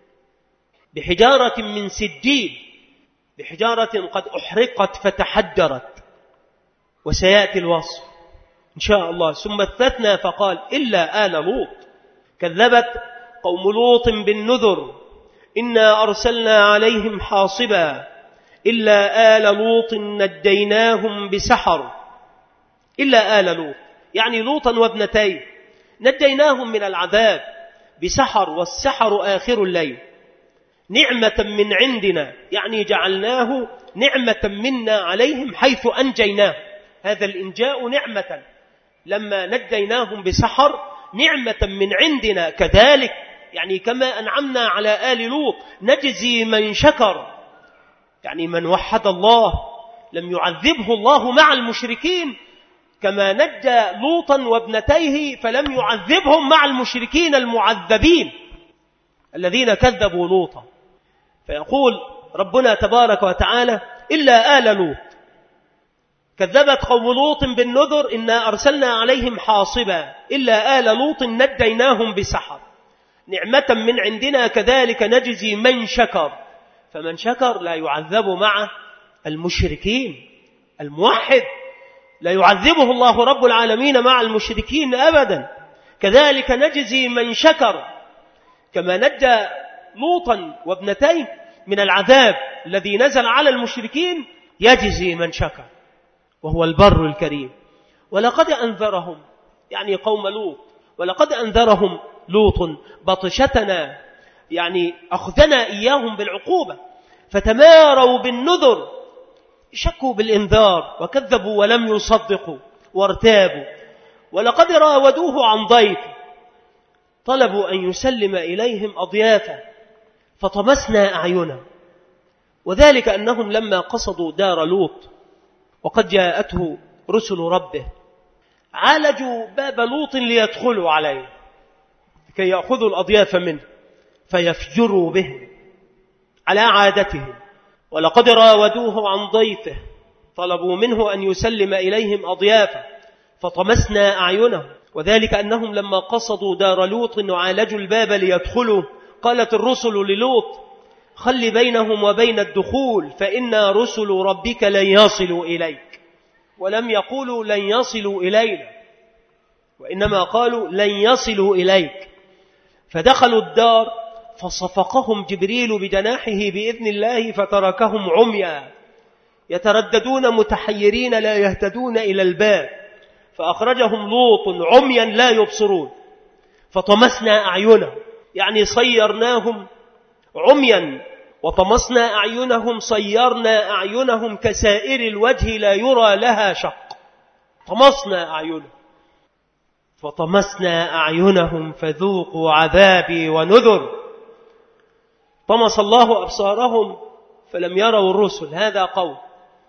بحجارة من سجيل، بحجارة قد أحرقت فتحجرت، وسيأتي الوصف إن شاء الله. ثم استثنى فقال: إلا آل لوط. كذبت قوم لوط بالنذر إنا أرسلنا عليهم حاصبا إلا آل لوط نجيناهم بسحر. إلا آل لوط يعني لوطا وابنتيه، نجيناهم من العذاب بسحر، والسحر آخر الليل. نعمة من عندنا يعني جعلناه نعمة منا عليهم حيث أنجيناه. هذا الإنجاء نعمة، لما نجيناهم بسحر نعمة من عندنا. كذلك يعني كما أنعمنا على آل لوط نجزي من شكر، يعني من وحد الله لم يعذبه الله مع المشركين، كما نجى لوطا وابنتيه فلم يعذبهم مع المشركين المعذبين الذين كذبوا لوطا. فيقول ربنا تبارك وتعالى: إلا آل لوط. كذبت قوم لوط بالنذر إنا أرسلنا عليهم حاصبا إلا آل لوط نجيناهم بسحر نعمة من عندنا كذلك نجزي من شكر. فمن شكر لا يعذب مع المشركين. الموحد لا يعذبه الله رب العالمين مع المشركين أبدا. كذلك نجزي من شكر، كما نجى لوطا وابنتيه من العذاب الذي نزل على المشركين يجزي من شكر، وهو البر الكريم. ولقد أنذرهم يعني قوم لوط، ولقد أنذرهم لوط بطشتنا يعني أخذنا إياهم بالعقوبة، فتماروا بالنذر، شكوا بالإنذار وكذبوا ولم يصدقوا وارتابوا. ولقد راودوه عن ضيفه، طلبوا أن يسلم إليهم أضيافا فطمسنا أعينهم. وذلك أنهم لما قصدوا دار لوط وقد جاءته رسل ربه عالجوا باب لوط ليدخلوا عليه كي يأخذوا الأضياف منه فيفجروا به على عادتهم. ولقد راودوه عن ضيفه، طلبوا منه أن يسلم إليهم أضيافا فطمسنا أعينهم. وذلك أنهم لما قصدوا دار لوط وعالجوا الباب ليدخلوا قالت الرسل للوط: خل بينهم وبين الدخول فإن رسل ربك لن يصلوا إليك. ولم يقولوا لن يصلوا إلينا، وإنما قالوا لن يصلوا إليك. فدخلوا الدار فصفقهم جبريل بجناحه بإذن الله فتركهم عميا يترددون متحيرين لا يهتدون إلى الباب، فأخرجهم لوط عميا لا يبصرون فطمسنا أعينهم، يعني صيرناهم عميا وطمسنا أعينهم، صيرنا أعينهم كسائر الوجه لا يرى لها شق. طمسنا أعينهم فطمسنا أعينهم فذوقوا عذابي ونذر. طمس الله أبصارهم فلم يروا الرسل، هذا قول.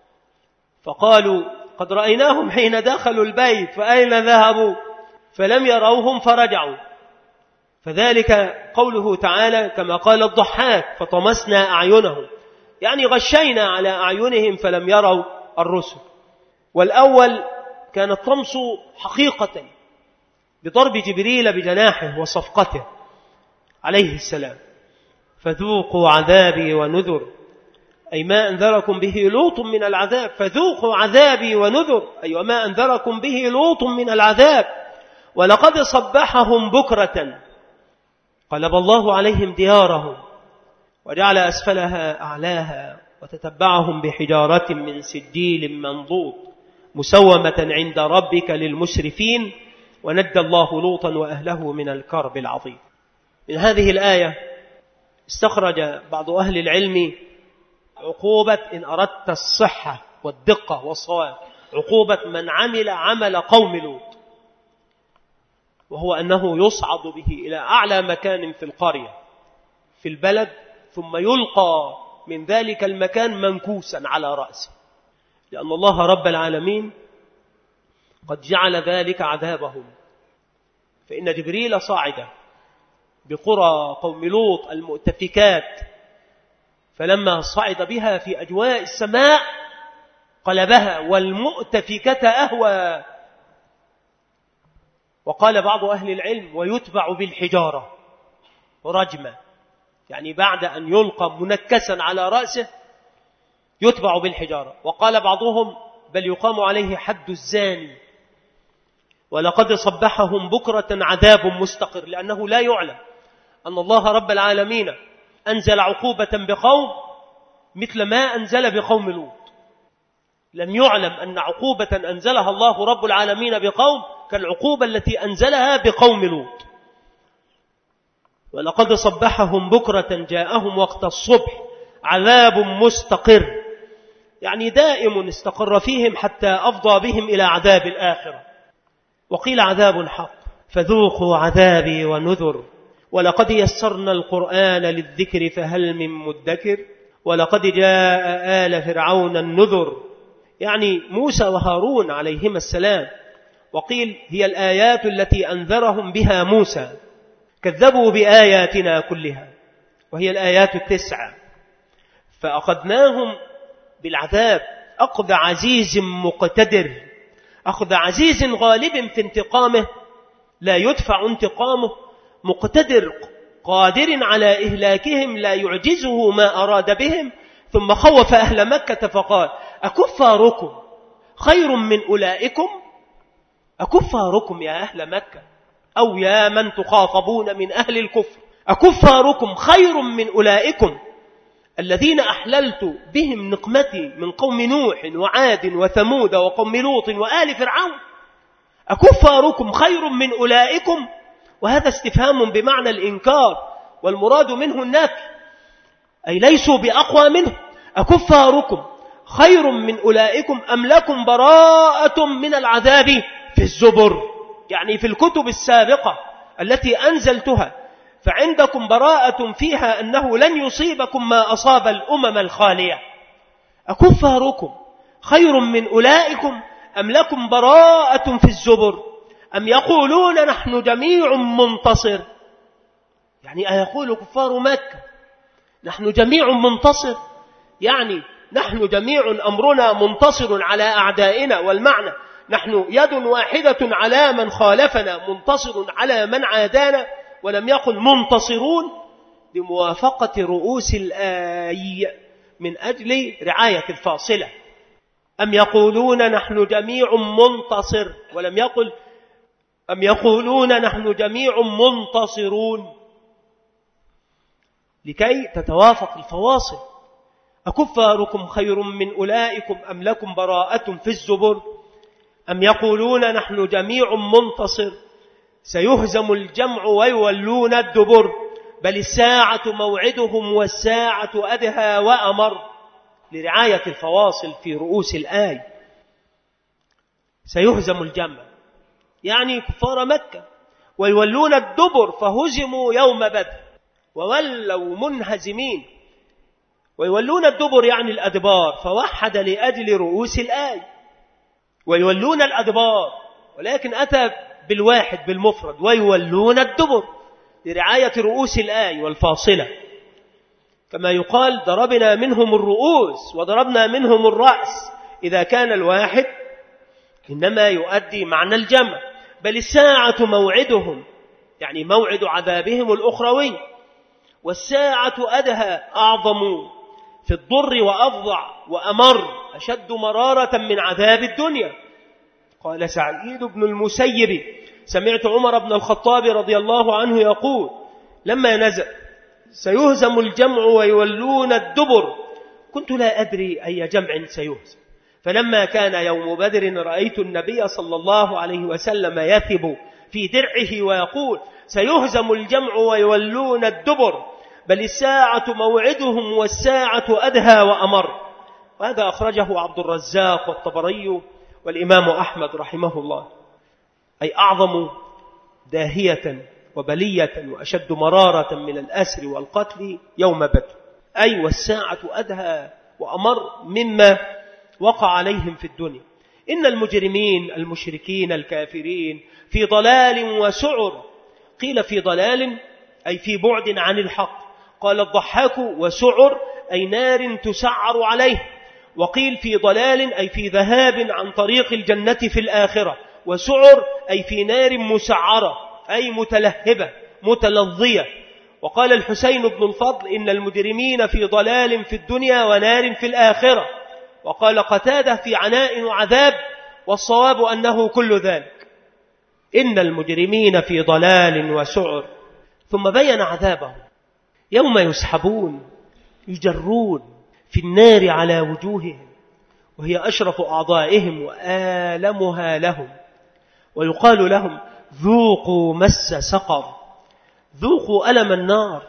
فقالوا: قد رأيناهم حين دخلوا البيت فأين ذهبوا؟ فلم يروهم فرجعوا. فذلك قوله تعالى كما قال الضحاك: فطمسنا أعينهم، يعني غشينا على أعينهم فلم يروا الرسل. والأول كان الطمس حقيقة بضرب جبريل بجناحه وصفقته عليه السلام. فذوقوا عذابي ونذر، أي ما أنذركم به لوط من العذاب، فذوقوا عذابي ونذر، أي وما أنذركم به لوط من العذاب. ولقد صبحهم بكرة، قلب الله عليهم ديارهم وجعل أسفلها أعلاها وتتبعهم بحجارة من سجيل منضود مسومة عند ربك للمسرفين ونجى الله لوطا وأهله من الكرب العظيم. من هذه الآية استخرج بعض أهل العلم عقوبة إن أردت الصحة والدقة والصواب، عقوبة من عمل عمل قوم لوط، وهو أنه يصعد به إلى أعلى مكان في القرية في البلد، ثم يلقى من ذلك المكان منكوسا على رأسه، لأن الله رب العالمين قد جعل ذلك عذابهم. فإن جبريل صعد بقرى قوم لوط المؤتفكات، فلما صعد بها في أجواء السماء قلبها والمؤتفكة أهوى. وقال بعض أهل العلم ويتبع بالحجارة رجمة، يعني بعد أن يلقى منكسا على رأسه يتبع بالحجارة. وقال بعضهم بل يقام عليه حد الزاني. ولقد صبحهم بكرة عذاب مستقر، لأنه لا يعلم أن الله رب العالمين أنزل عقوبة بقوم مثل ما أنزل بقوم لوط. لم يعلم أن عقوبة أنزلها الله رب العالمين بقوم كالعقوبة التي أنزلها بقوم لوط. ولقد صبحهم بكرة جاءهم وقت الصبح عذاب مستقر، يعني دائم استقر فيهم حتى أفضى بهم إلى عذاب الآخرة. وقيل عذاب حق فذوقوا عذابي ونذر ولقد يسرنا القرآن للذكر فهل من مدكر ولقد جاء آل فرعون النذر، يعني موسى وهارون عليهما السلام. وقيل هي الآيات التي أنذرهم بها موسى، كذبوا بآياتنا كلها وهي الآيات التسعة، فأخذناهم بالعذاب أخذ عزيز مقتدر، أخذ عزيز غالب في انتقامه لا يدفع انتقامه، مقتدر قادر على إهلاكهم لا يعجزه ما أراد بهم. ثم خوف أهل مكة فقال أكفاركم خير من أولئكم؟ أكفاركم يا أهل مكة أو يا من تخاطبون من أهل الكفر، أكفاركم خير من أولئكم الذين أحللت بهم نقمتي من قوم نوح وعاد وثمود وقوم لوط وآل فرعون؟ أكفاركم خير من أولئكم؟ وهذا استفهام بمعنى الإنكار، والمراد منه النفي، أي ليسوا بأقوى منه. أكفاركم خير من أولئكم أم لكم براءة من العذاب في الزبر، يعني في الكتب السابقة التي أنزلتها، فعندكم براءة فيها أنه لن يصيبكم ما أصاب الأمم الخالية. أكفاركم خير من أولئكم أم لكم براءة في الزبر أم يقولون نحن جميع منتصر، يعني أيقول كفار مكة نحن جميع منتصر، يعني نحن جميع أمرنا منتصر على أعدائنا، والمعنى نحن يد واحدة على من خالفنا منتصر على من عادانا، ولم يقل منتصرون لموافقة رؤوس الآي من أجل رعاية الفاصلة. أم يقولون نحن جميع منتصر، ولم يقل أم يقولون نحن جميع منتصرون، لكي تتوافق الفواصل. أكفاركم خير من أولئكم أم لكم براءة في الزبر أم يقولون نحن جميع منتصر سيهزم الجمع ويولون الدبر بل الساعة موعدهم والساعة أدهى وأمر، لرعاية الفواصل في رؤوس الآية. سيهزم الجمع يعني كفار مكة، ويولون الدبر فهزموا يوم بدر وولوا منهزمين، ويولون الدبر يعني الأدبار، فوحد لأجل رؤوس الآية ويولون الأدبار، ولكن أتى بالواحد بالمفرد ويولون الدبر لرعاية رؤوس الآية والفاصلة، كما يقال ضربنا منهم الرؤوس وضربنا منهم الرأس إذا كان الواحد إنما يؤدي معنى الجمع. بل الساعة موعدهم يعني موعد عذابهم الأخروي، والساعة أدهى أعظم في الضر وأفظع وأمر أشد مرارة من عذاب الدنيا. قال سعيد بن المسيب سمعت عمر بن الخطاب رضي الله عنه يقول لما نزل سيهزم الجمع ويولون الدبر كنت لا أدري أي جمع سيهزم، فلما كان يوم بدر رأيت النبي صلى الله عليه وسلم يثب في درعه ويقول سيهزم الجمع ويولون الدبر بل الساعة موعدهم والساعة أدهى وأمر. وهذا أخرجه عبد الرزاق والطبري والإمام أحمد رحمه الله. أي أعظم داهية وبلية وأشد مرارة من الأسر والقتل يوم بدر، أي والساعة أدهى وأمر مما وقع عليهم في الدنيا. إن المجرمين المشركين الكافرين في ضلال وسعر. قيل في ضلال أي في بعد عن الحق، قال الضحاك وسعر أي نار تسعر عليه. وقيل في ضلال أي في ذهاب عن طريق الجنة في الآخرة، وسعر أي في نار مسعرة أي متلهبة متلظية. وقال الحسين بن الفضل إن المجرمين في ضلال في الدنيا ونار في الآخرة. وقال قتادة في عناء وعذاب، والصواب أنه كل ذلك. إن المجرمين في ضلال وسعر. ثم بين عذابهم يوم يسحبون يجرون في النار على وجوههم وهي أشرف أعضائهم وآلمها لهم، ويقال لهم ذوقوا مس سقر. ذوقوا ألم النار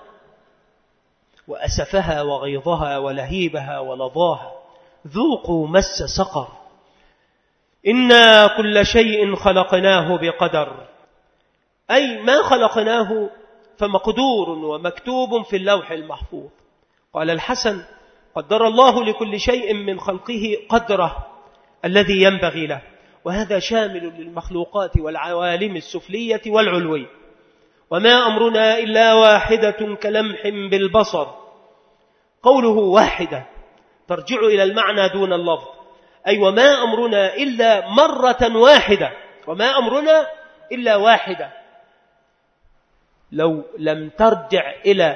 وأسفها وغيظها ولهيبها ولظاها. ذوقوا مس سقر. إنا كل شيء خلقناه بقدر، أي ما خلقناه فمقدور ومكتوب في اللوح المحفوظ. قال الحسن قدر الله لكل شيء من خلقه قدره الذي ينبغي له، وهذا شامل للمخلوقات والعوالم السفلية والعلوية. وما أمرنا إلا واحدة كلمح بالبصر. قوله واحدة ترجع إلى المعنى دون اللفظ، أي وما أمرنا إلا مرة واحدة. وما أمرنا إلا واحدة. لو لم ترجع إلى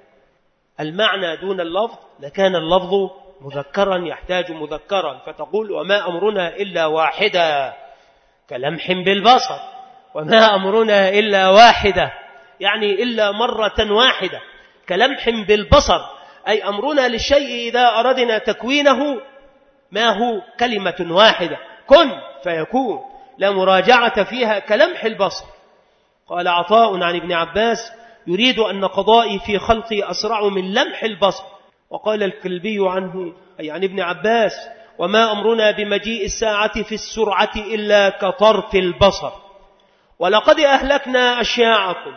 المعنى دون اللفظ لكان اللفظ مذكرا يحتاج مذكرا، فتقول وما أمرنا إلا واحدة كلمح بالبصر. وما أمرنا إلا واحدة يعني إلا مرة واحدة كلمح بالبصر، أي أمرنا للشيء إذا أردنا تكوينه ما هو كلمة واحدة كن فيكون، لا مراجعة فيها كلمح البصر. قال عطاء عن ابن عباس يريد أن قضائي في خلقي أسرع من لمح البصر. وقال الكلبي عنه أي عن ابن عباس وما أمرنا بمجيء الساعة في السرعة إلا كطرف البصر. ولقد أهلكنا أشياعكم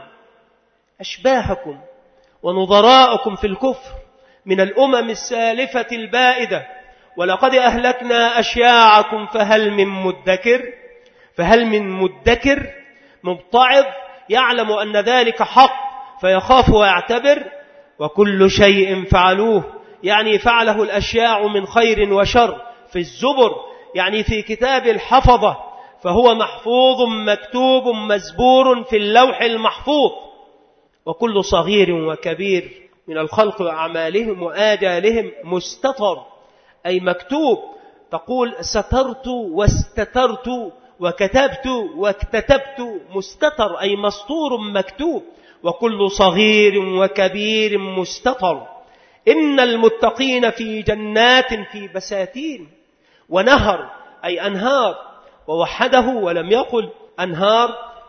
أشباهكم ونظراءكم في الكفر من الأمم السالفة البائدة. ولقد أهلكنا أشياعكم فهل من مدكر فهل من مدكر مبتعظ يعلم أن ذلك حق فيخاف ويعتبر. وكل شيء فعلوه يعني فعله الأشياع من خير وشر في الزبر يعني في كتاب الحفظة، فهو محفوظ مكتوب مزبور في اللوح المحفوظ. وكل صغير وكبير من الخلق وأعمالهم وآجالهم مستطر أي مكتوب. تقول سترت واستترت وكتبت واكتتبت، مستتر أي مسطور مكتوب. وكل صغير وكبير مستطر. إن المتقين في جنات في بساتين ونهر أي أنهار، ووحده ولم يقل أنهار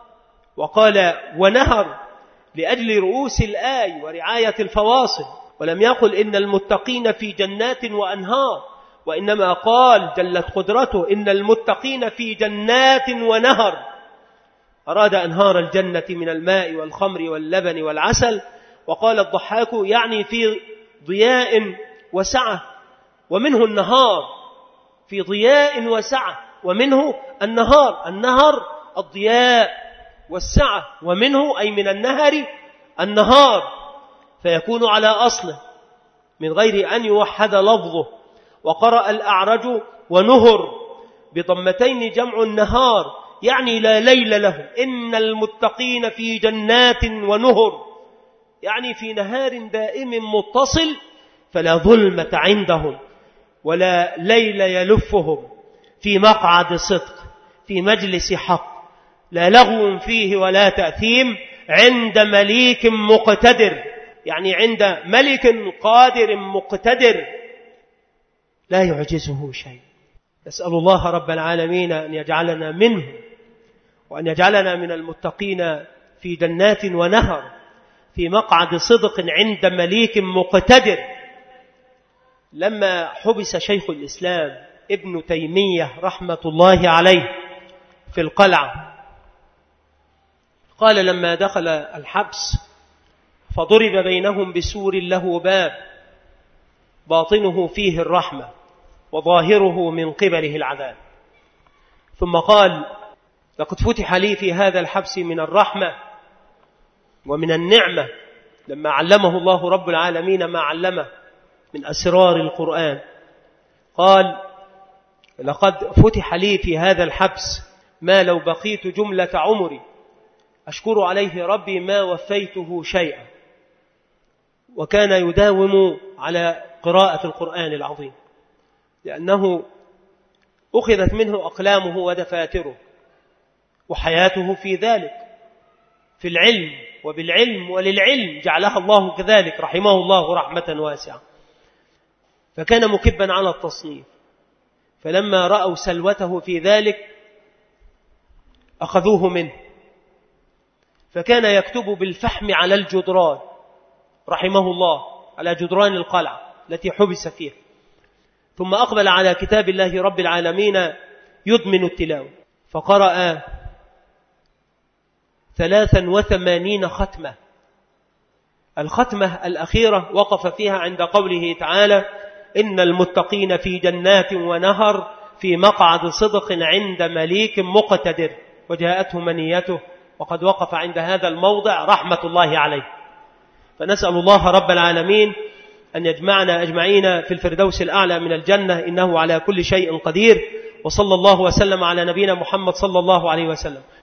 وقال ونهر لأجل رؤوس الآي ورعاية الفواصل، ولم يقل إن المتقين في جنات وأنهار، وإنما قال جلت قدرته إن المتقين في جنات ونهر. أراد أنهار الجنة من الماء والخمر واللبن والعسل. وقال الضحاك يعني في ضياء وسعة ومنه النهار، في ضياء وسعة ومنه النهار. النهر الضياء والسعة ومنه أي من النهر النهار، فيكون على أصله من غير أن يوحد لفظه. وقرأ الأعرج ونهر بضمتين جمع النهار يعني لا ليل لهم. إن المتقين في جنات ونهر يعني في نهار دائم متصل، فلا ظلمة عندهم ولا ليل يلفهم، في مقعد صدق في مجلس حق، لا لغو فيه ولا تأثيم، عند مليك مقتدر يعني عند ملك قادر مقتدر. لا يعجزه شيء. نسأل الله رب العالمين أن يجعلنا منه، وأن يجعلنا من المتقين في جنات ونهر في مقعد صدق عند مليك مقتدر. لما حبس شيخ الإسلام ابن تيمية رحمة الله عليه في القلعة، قال لما دخل الحبس فضرب بينهم بسور له باب باطنه فيه الرحمة وظاهره من قبله العذاب، ثم قال لقد فتح لي في هذا الحبس من الرحمة ومن النعمة لما علمه الله رب العالمين ما علمه من أسرار القرآن. قال لقد فتح لي في هذا الحبس ما لو بقيت جملة عمري أشكر عليه ربي ما وفيته شيئا. وكان يداوم على قراءة القرآن العظيم لأنه أخذت منه أقلامه ودفاتره، وحياته في ذلك في العلم وبالعلم وللعلم جعلها الله كذلك رحمه الله رحمة واسعة. فكان مكبا على التصنيف، فلما رأوا سلوته في ذلك أخذوه منه، فكان يكتب بالفحم على الجدران رحمه الله، على جدران القلعة التي حبس فيها، ثم أقبل على كتاب الله رب العالمين يدمن التلاوة، فقرأ ثلاثا وثمانين ختمة. الختمة الأخيرة وقف فيها عند قوله تعالى إن المتقين في جنات ونهر في مقعد صدق عند مليك مقتدر، وجاءته منيته، وقد وقف عند هذا الموضع رحمة الله عليه. فنسأل الله رب العالمين أن يجمعنا أجمعين في الفردوس الأعلى من الجنة، إنه على كل شيء قدير. وصلى الله وسلم على نبينا محمد صلى الله عليه وسلم.